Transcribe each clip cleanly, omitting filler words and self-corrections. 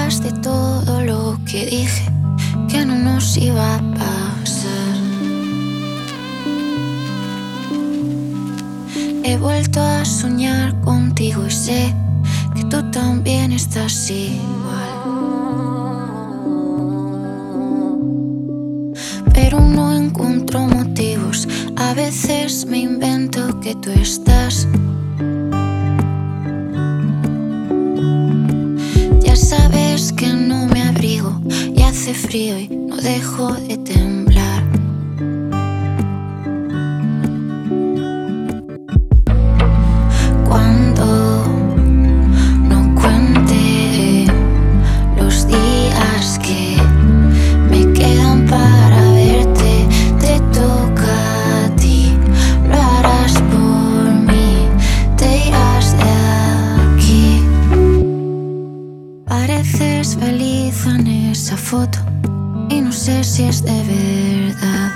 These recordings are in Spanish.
dudas de todo lo que dije que no nos iba a pasar. He vuelto a soñar contigo y sé que tú también estás igual. Pero no encuentro motivos, a veces me invento que tú estás. Ya sabes que no me abrigo y hace frío y no dejo de temblar. Cuando no cuente los días que me quedan para verte, te toca a ti, lo harás por mí, te irás de aquí. Pareces feliz en esa foto y no sé si es de verdad.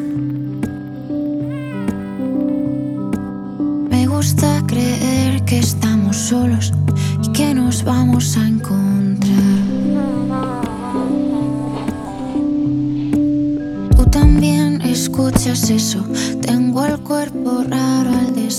Me gusta creer que estamos solos y que nos vamos a encontrar. Tú también escuchas eso, tengo el cuerpo raro al despertar.